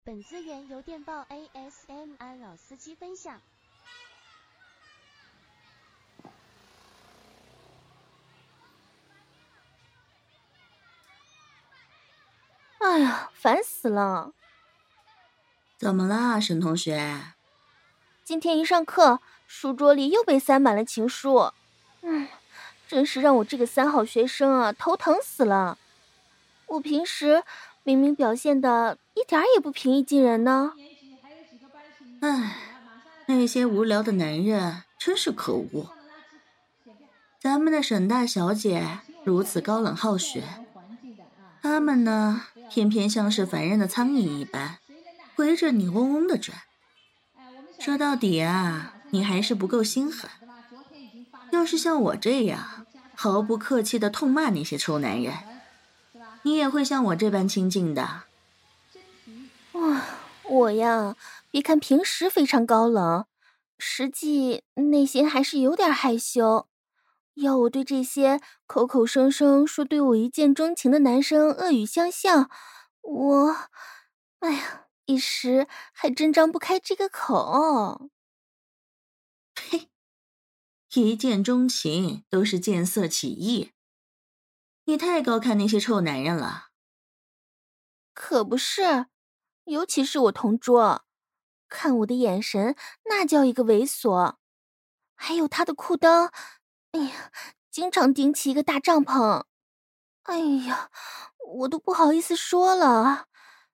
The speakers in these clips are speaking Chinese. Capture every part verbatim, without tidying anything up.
本资源由电报 A S M R 老司机分享。 哎呀，烦死了！ 怎么啦，沈同学？ 今天一上课，书桌里又被塞满了情书，嗯，真是让我这个三好学生啊头疼死了。我平时明明表现的一点儿也不平易近人呢。 唉，那些无聊的男人真是可恶。咱们的沈大小姐如此高冷好学，他们呢，偏偏像是烦人的苍蝇一般，围着你嗡嗡的转。说到底啊，你还是不够心狠。要是像我这样毫不客气地痛骂那些臭男人，你也会像我这般亲近的。 哇，我呀，别看平时非常高冷，实际内心还是有点害羞。要我对这些口口声声说对我一见钟情的男生恶语相向，我，哎呀，一时还真张不开这个口。 嘿，一见钟情都是见色起意，你太高看那些臭男人了。 可不是，尤其是我同桌，看我的眼神那叫一个猥琐。还有他的裤裆，哎呀，经常顶起一个大帐篷。哎呀，我都不好意思说了。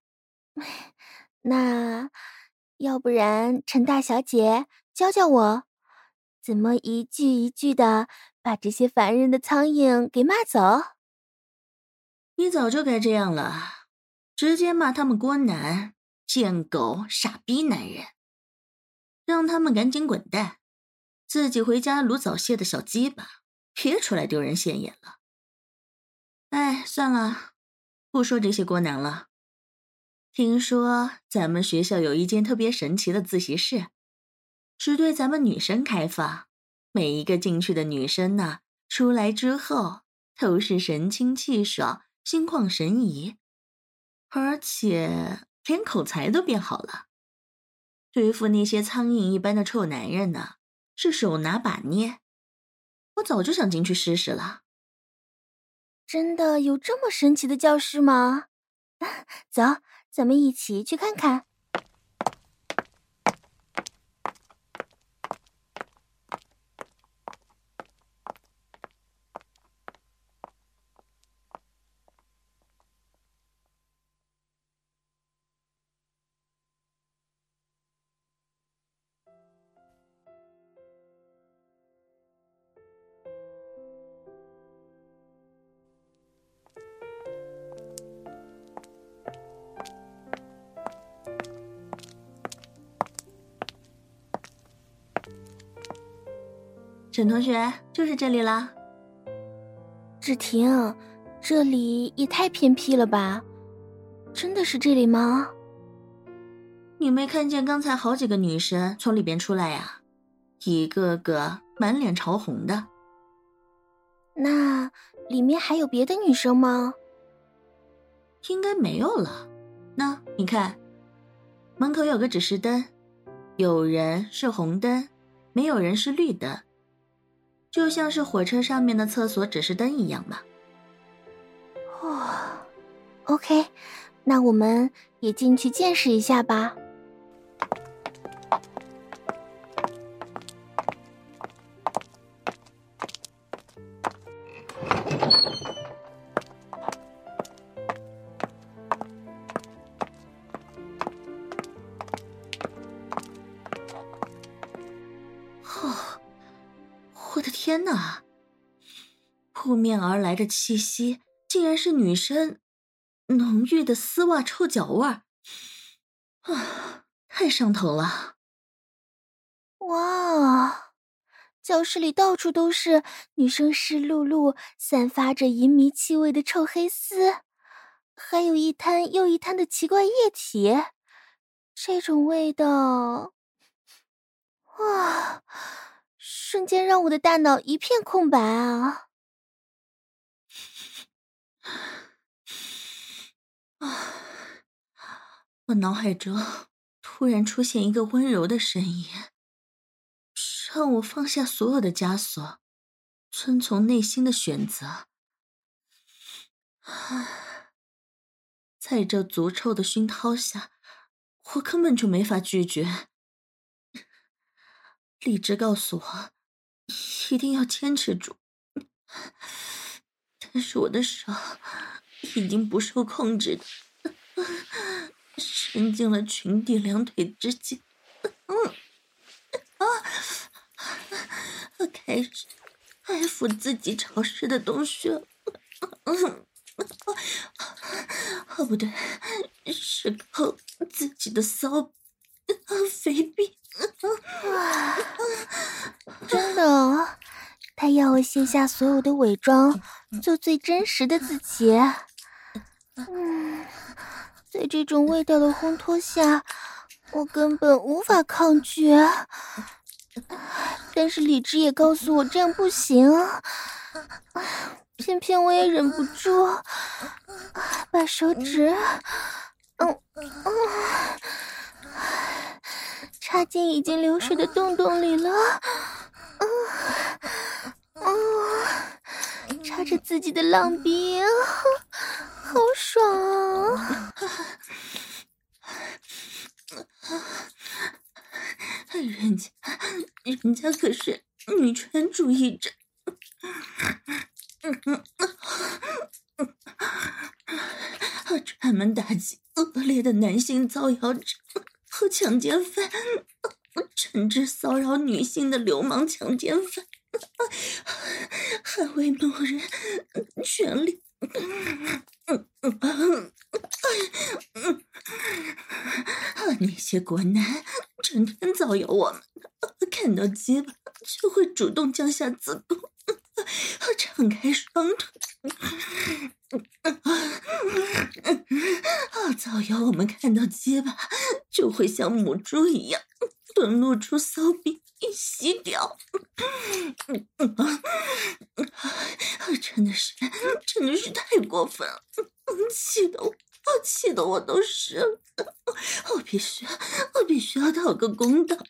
那要不然陈大小姐教教我，怎么一句一句的把这些烦人的苍蝇给骂走？ 你早就该这样了，直接骂他们郭男、贱狗、傻逼男人，让他们赶紧滚蛋，自己回家撸早泄的小鸡巴，别出来丢人现眼了。哎，算了，不说这些郭男了。听说咱们学校有一间特别神奇的自习室，只对咱们女生开放，每一个进去的女生呢，出来之后都是神清气爽，心旷神怡，而且连口才都变好了。对付那些苍蝇一般的臭男人呢，是手拿把捏。我早就想进去试试了。 真的有这么神奇的教室吗？走，咱们一起去看看。 沈同学，就是这里啦。 芷婷，这里也太偏僻了吧？真的是这里吗？ 你没看见刚才好几个女生从里边出来呀？一个个满脸潮红的。 那里面还有别的女生吗？ 应该没有了。那你看，门口有个指示灯，有人是红灯，没有人是绿灯，就像是火车上面的厕所指示灯一样嘛。 哦 ，OK， 那我们也进去见识一下吧。 哦，我的天哪！扑面而来的气息竟然是女生浓郁的丝袜臭脚味儿，啊，太上头了！ 哇，教室里到处都是女生湿漉漉、散发着淫迷气味的臭黑丝，还有一滩又一滩的奇怪液体。这种味道，哇，瞬間让我的大脑一片空白啊！ 啊， 我脑海中突然出现一个温柔的声音，让我放下所有的枷锁，遵从内心的选择。在这足臭的熏陶下，我根本就没法拒绝。理智告诉我，一定要坚持住，但是我的手已经不受控制的伸进了裙底两腿之间，嗯啊，开始爱抚自己潮湿的洞穴，嗯，哦不对，是抠自己的骚肥逼。 真的，他要我卸下所有的伪装，做最真实的自己。嗯，在这种味道的烘托下，我根本无法抗拒。但是理智也告诉我这样不行，偏偏我也忍不住把手指，嗯嗯，插进已经流水的洞洞里了。嗯嗯，插着自己的浪逼，好爽啊！ 人家，人家可是女权主义者，专门打击恶劣的男性骚扰者和强奸犯，惩治骚扰女性的流氓强奸犯，捍卫女人权利。那些国男整天造谣我们，看到鸡巴就会主动降下子宫，敞开双腿，造谣我们看到鸡巴就会像母猪一样蹲露出骚逼洗屌，真的是真的是太过分了，气得我气得我都湿了，我必须我必须要讨个公道。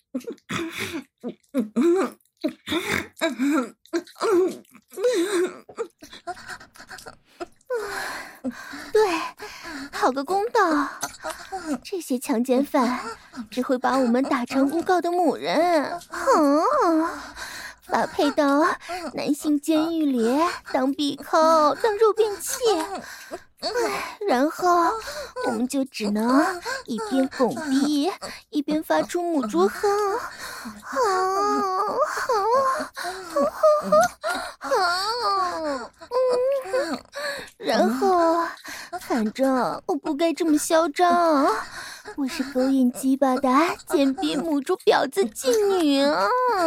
对，讨个公道，这些强奸犯只会把我们打成诬告的母人，哼，发配到男性监狱里当闭口，当肉便器。然后我们就只能一边拱逼，一边发出母猪哼，好好好好，嗯，然后反正我不该这么嚣张，我是勾引鸡巴的贱逼母猪婊子妓女啊！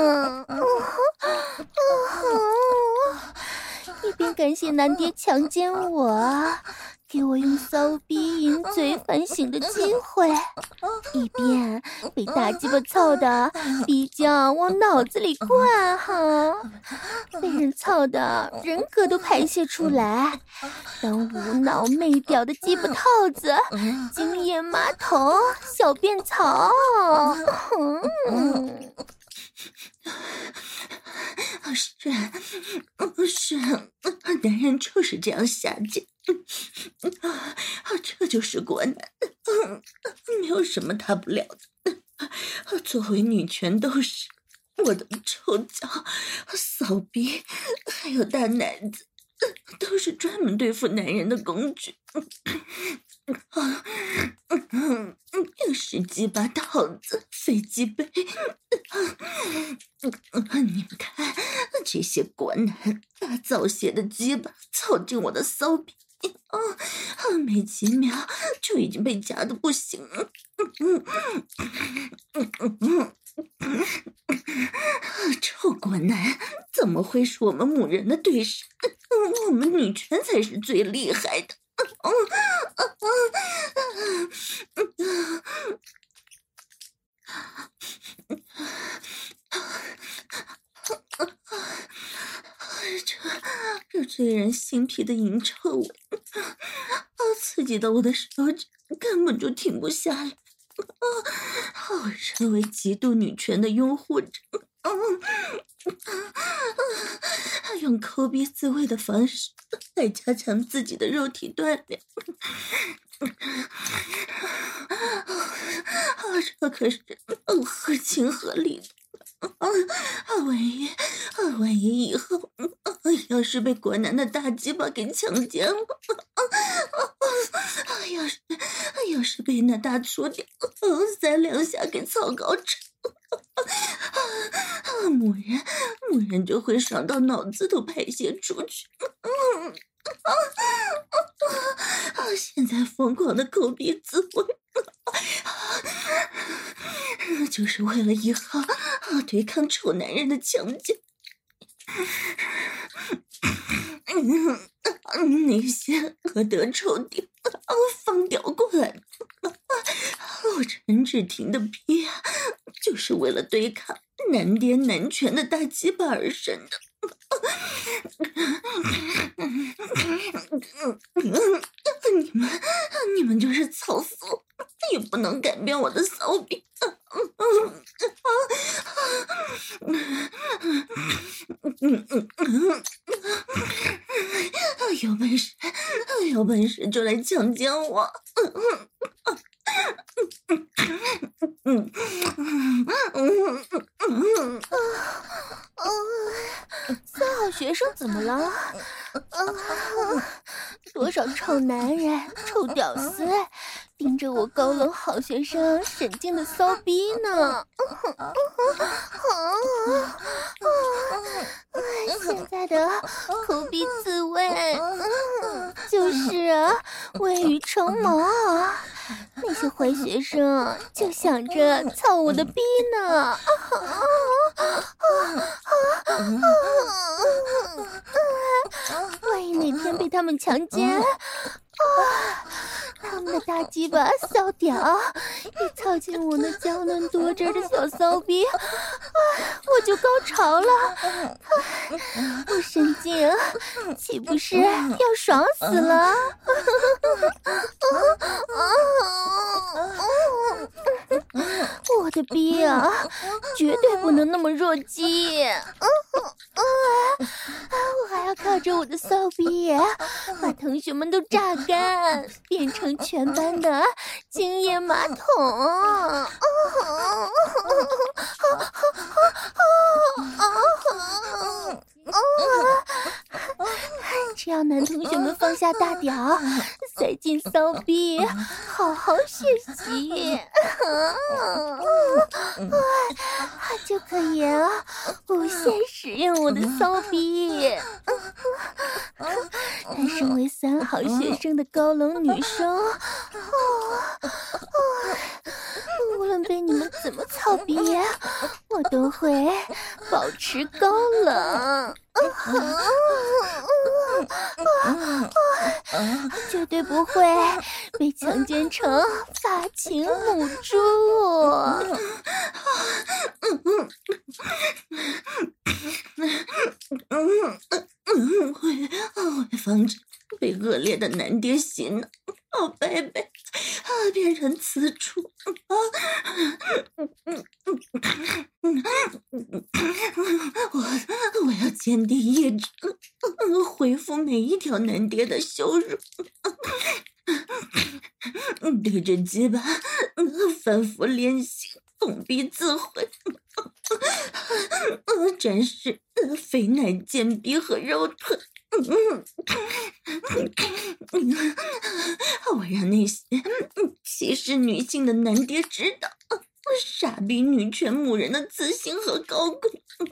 一边感谢男爹强奸我，给我用骚逼淫嘴反省的机会，一边被大鸡巴操的逼浆往脑子里灌哈，被人操的人格都排泄出来，当无脑媚屌的鸡巴套子，精液马桶，小便槽。嗯是是，男人就是这样下贱，这就是国男，没有什么大不了的。作为女权斗士，我的臭脚、骚逼还有大奶子都是专门对付男人的工具。是鸡巴套子、飞机杯，你们看这些国男大造血的鸡巴操进我的骚逼，啊，没几秒就已经被夹得不行了。臭国男怎么会是我们母人的对手？我们女权才是最厉害的。这这醉人心脾的淫臭味，啊，刺激的我的手指根本就停不下来。啊，我身为极度女权的拥护者，啊啊、用抠鼻自慰的方式来加强自己的肉体锻炼。啊，这可是合情合理的。啊啊！万一啊，万一以后啊，要是被国男的大鸡巴给强奸了，啊啊啊！要是要是被那大粗屌三两下给操高潮，啊，母人母人就会爽到脑子都排泄出去。嗯啊啊！现在疯狂的抠鼻自慰。就是为了以后啊对抗丑男人的强奸。嗯，那些恶德臭屌啊放屌过来，我陈志廷的屁啊，就是为了对抗男爹男权的大鸡巴而生的。你们你们就是操死我，也不能改变我的骚逼。有本事有本事就来强奸我。嗯嗯嗯嗯三好学生怎么了？啊，多少臭男人、臭屌丝盯着我高冷好学生神经的骚逼呢！现在的抠鼻自慰，就是啊，未雨绸缪啊！那些坏学生就想着操我的逼呢！万一哪天被他们强奸，啊，他们的大鸡巴骚屌一操进我那娇嫩多汁的小骚逼，啊，我就高潮了。我神经岂不是要爽死了？我的逼啊，绝对不能那么弱鸡！我还要靠着我的骚逼，把同学们都榨干，变成全班的精液马桶！只要男同学们放下大屌，塞进骚逼，好好学习，就可以无限使用我的骚逼。但身为三好学生的高冷女生，无论被你们怎么操逼，我都会保持高冷。绝对不会被强奸成发情母猪。 会会防止被恶劣的男爹洗脑，哦，贝贝啊，变成雌猪啊！我我要坚定意志，恢复每一条男爹的羞辱。对着鸡巴反复练习拱鼻自毁，展示肥奶健臂和肉腿。我让那些歧视女性的男爹知道傻逼女权母人的自信和高贵。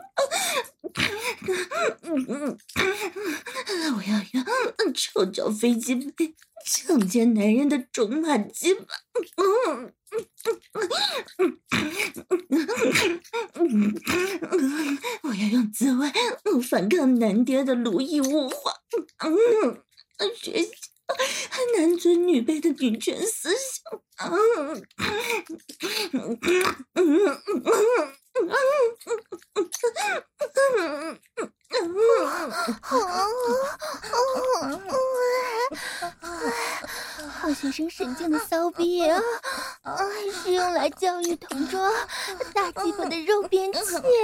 我要让臭脚飞机杯强奸男人的种马鸡巴。我要用自慰反抗男爹的奴役物化，学习男尊女卑的女权思想。 好学生神经的骚逼啊，是用来教育同桌大鸡巴的肉便器。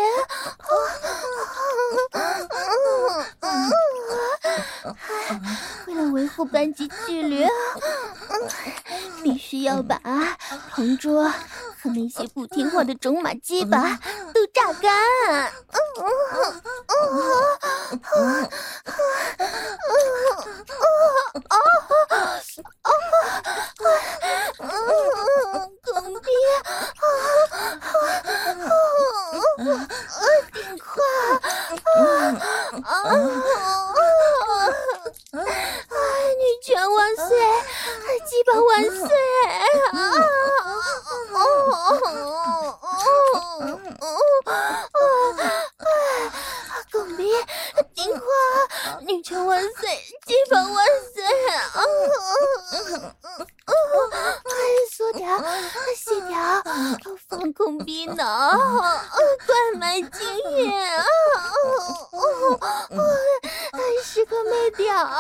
为了维护班级纪律，必须要把同桌和那些不听话的种马鸡巴都榨干。公逼，顶胯，女权万岁，鸡巴万岁！公逼，顶胯，女权万岁，鸡巴万岁！缩条，细条，放空逼脑，灌满精液，时刻没屌，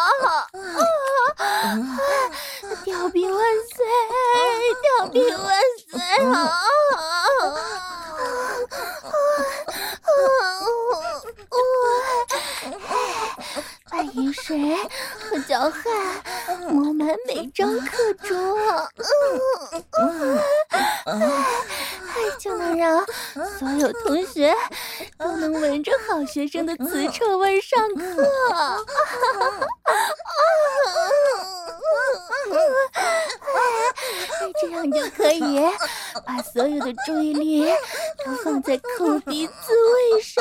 屌逼万岁，屌逼万岁！把饮水和脚汗抹满每张课桌，就能让所有同学都能闻着好学生的瓷臭味上课。这样就可以把所有的注意力都放在口鼻滋味上。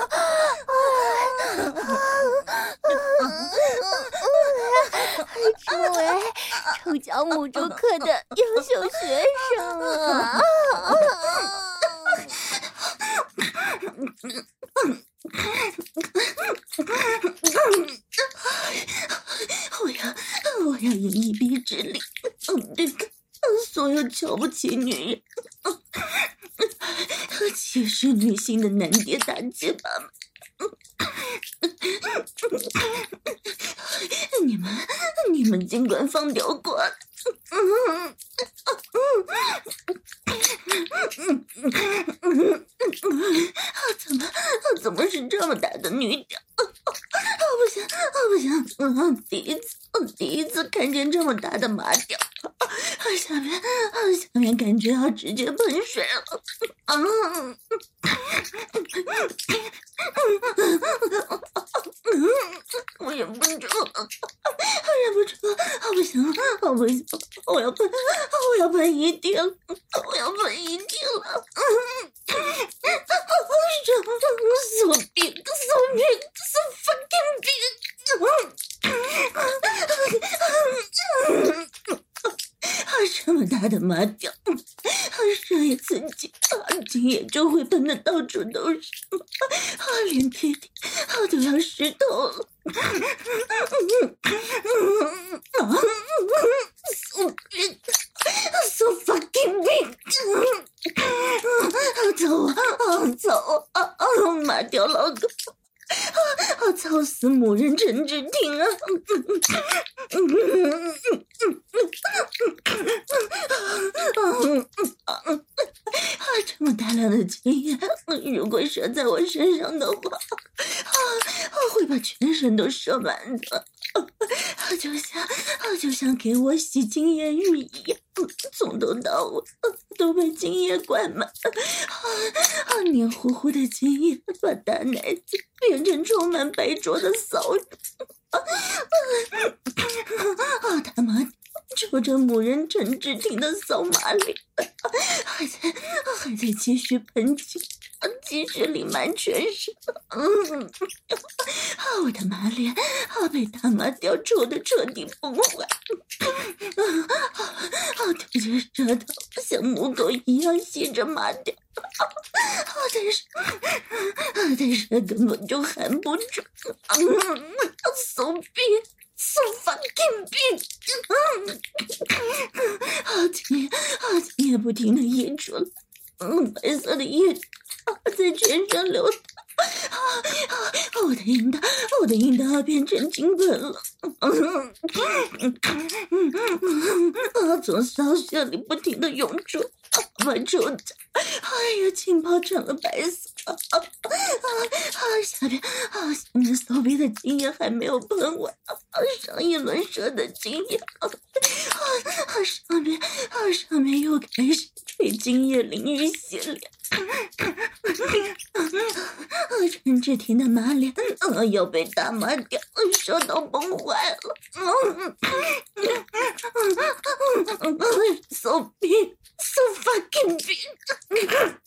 成为臭脚母猪课的优秀学生啊！ 我要我要以一臂之力对抗所有瞧不起女人和歧视女性的男爹大鸡巴们。你们你们尽管放掉过来。怎么怎么是这么大的女屌？不行不行，第一次第一次看见这么大的马屌，下面下面感觉要直接喷水了。我忍不住了，忍不住了，不行了，不行，我要喷，我要喷一地了，我要喷一地了。So big, so big, so fucking big. 这么大的马屌，射一次精，精液就会喷得到处都是，连屁屁都要湿透了。So big, so fucking big. 走啊走啊！马屌老公，啊操死母人陈志廷啊！这么大量的精液，如果射在我身上的话，啊，会把全身都射满的。就像就像给我洗精液浴一样，从头到尾都被精液灌满，啊，黏糊糊的精液把大奶子变成充满白灼的骚乳，啊他妈抽着母人陈志廷的骚马脸，还在还在继续喷精，继续里满全身。嗯，啊，我的马脸啊被大马屌抽得彻底崩坏，啊，吐着舌头像母狗一样吸着马屌，啊，但是啊但是根本就含不住，嗯 ，so big。So fucking big！ 啊，精液啊，精液不停的溢出来，嗯，白色的液啊在全身流淌， 我的阴道，我的阴道变成金盆了，啊，从骚穴里不停的涌出，把出家，哎呀，浸泡成了白色，啊啊啊！下边啊，下面骚逼的精液还没有喷完，啊，上一轮射的精液，啊啊，上面啊上面又开始被精液淋浴洗脸。陈志廷的马脸呃要被大麻掉，射到崩坏了。So big, so fucking big。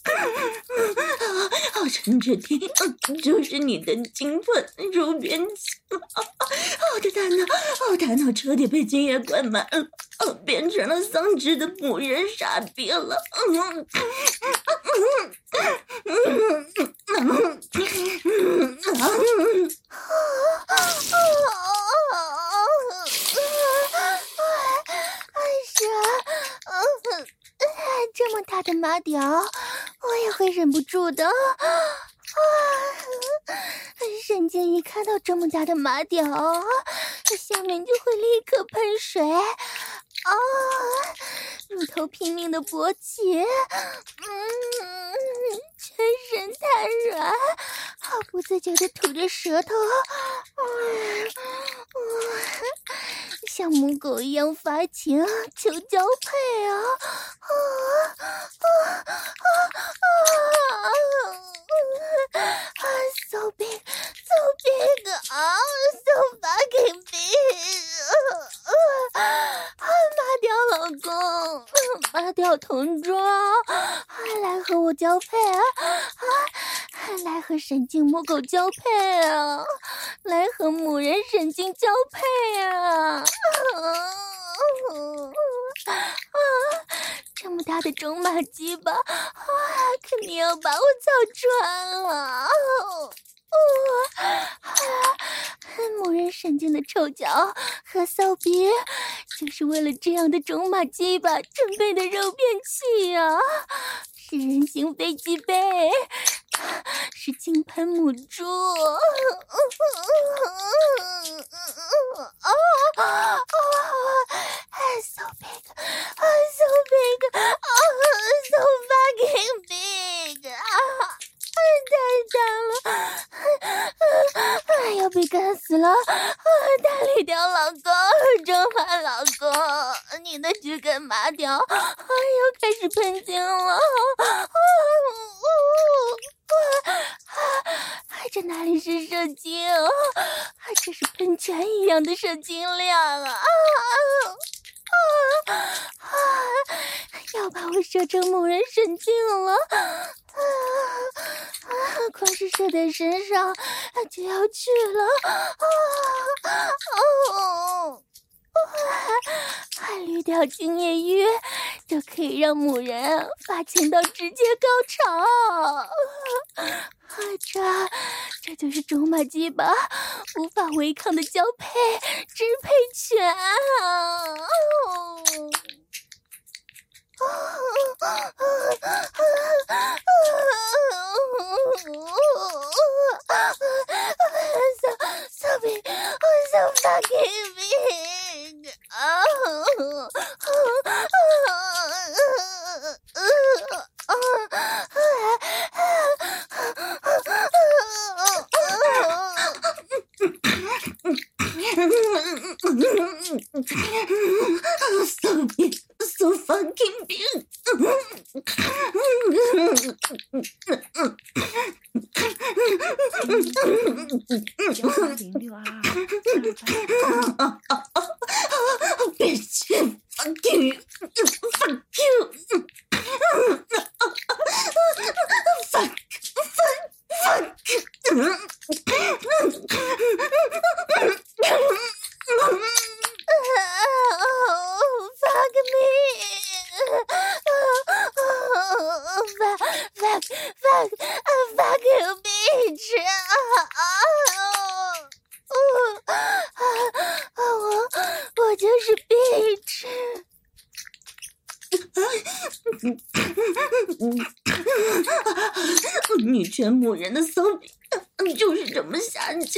啊，陈志廷，就是你的金盆如便器了。我的大脑，我大脑彻底被精液灌满了，哦，变成了丧肢的母人傻逼了。嗯这么大的麻屌，我也会忍不住的。神经一看到这么大的麻屌，下面就会立刻喷水。啊！乳头拼命的勃起，嗯，全身瘫软，好不自觉的吐着舌头，嗯，像母狗一样发情，求交配啊！啊啊啊啊啊 ！So big, so big, 啊 ，so fucking big！ 啊，麻屌老公，麻屌同桌，来和我交配啊！啊，来和神经母狗交配啊！来和母人神经交配啊！啊啊！这么大的种马鸡巴，啊，肯定要把我操穿了！啊！母人神经的臭脚和骚逼，就是为了这样的种马鸡巴准备的肉便器啊！是人形飞机杯，是金盆母猪。啊 so big, so big, so fucking big 啊！太大了，要被干死了！大力屌老公，中华老公，你的这根麻屌又开始喷精了！这哪里是射精，这是喷泉一样的射精量啊！啊啊！要把我射成母人神经了！啊啊！光是射在身上就要去了！啊哦！还滤掉精液浴，就可以让母人发情到直接高潮。这这就是种马鸡巴无法违抗的交配支配权啊！so so big, so fucking big. Oh, so big, so fucking big. 幺八零六二二。 Bitch, fuck you, fuck you, fuck, fuck, fuck. Oh, fuck me! Fuck, fuck, fuck, fuck you, bitch! 我犬牧人的骚逼就是这么下贱。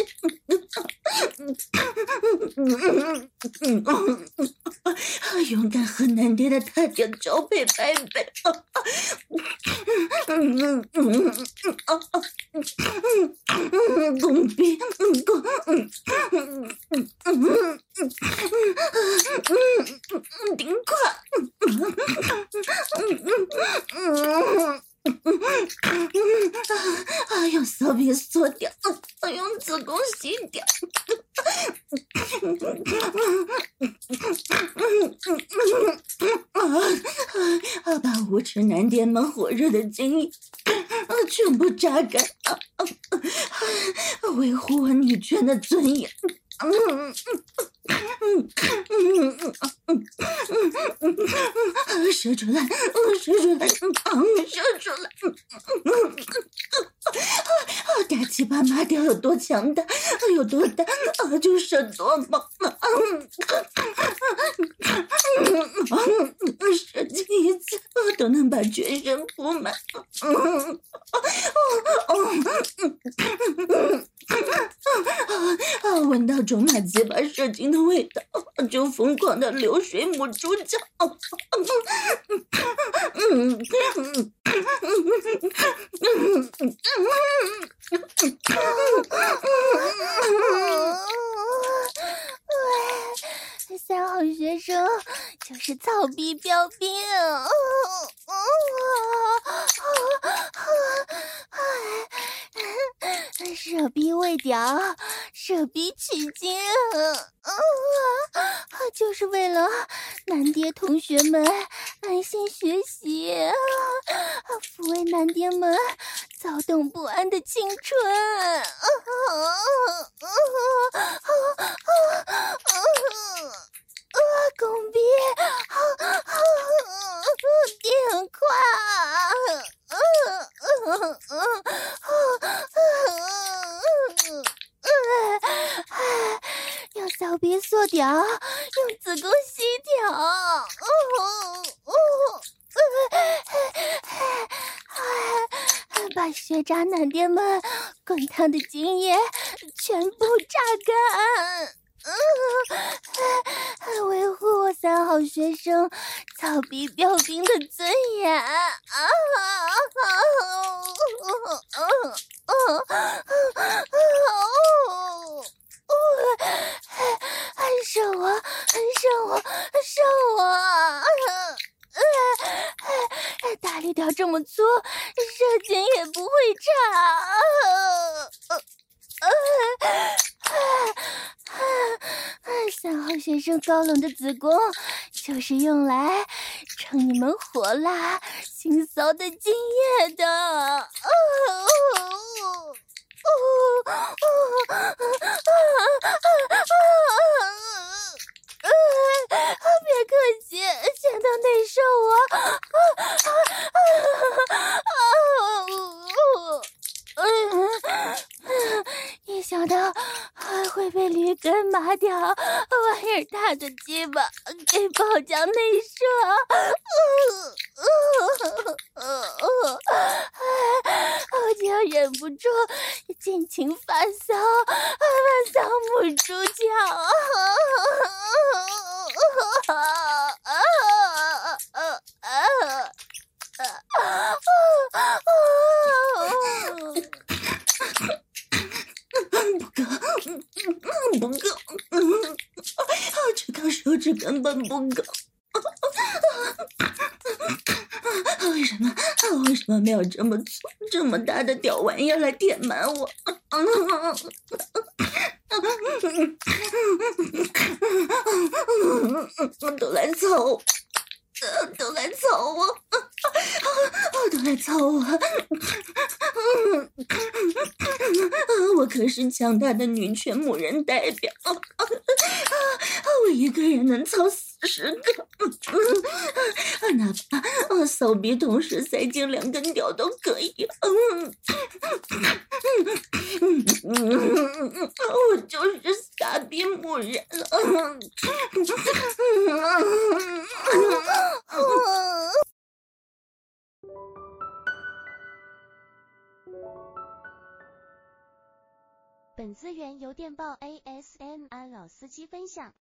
勇敢和难爹的大屌交配拜拜。公逼公顶快。啊！用骚逼缩掉，用子宫洗掉。啊！把无耻男爹们火热的精液全部榨干，维护我女权的尊严。射出来，射出来，射出来！大鸡巴麻掉有多强大，有多大就射多猛。射精一次都能把全身铺满。啊！闻到种马鸡巴射精的味道，就疯狂的流水母猪叫。 三好学生就是草逼标兵。射逼喂屌，射逼取经，就是为了男爹同学们安心学习，抚慰男爹们躁动不安的青春。公逼，电快！用骚逼缩屌，用子宫吸屌。把学渣男爹们滚烫的精液全部榨干。嗯，维护我三好学生草逼标兵的尊严。啊！射我，射我，射我！大力屌这么粗，射精也不会差。三号学生高冷的子宫就是用来撑你们火辣性骚的精液的。哦哦哦哦别客气，全都内射我。一想到还会被驴根麻掉玩意儿大的鸡巴给爆浆内射，我就忍不住尽情发骚，发骚母猪叫。 不够，这颗手指根本不够。为什么？为什么没有这么粗、这么大的屌玩意儿来填满我？都来操我！都来操我！都来操我！我可是强大的女权母人代表，我一个人能操四十个，哪怕骚逼同时塞进两根屌都可以。我就是傻逼母人了。 本资源由电报 A S M R 老司机分享。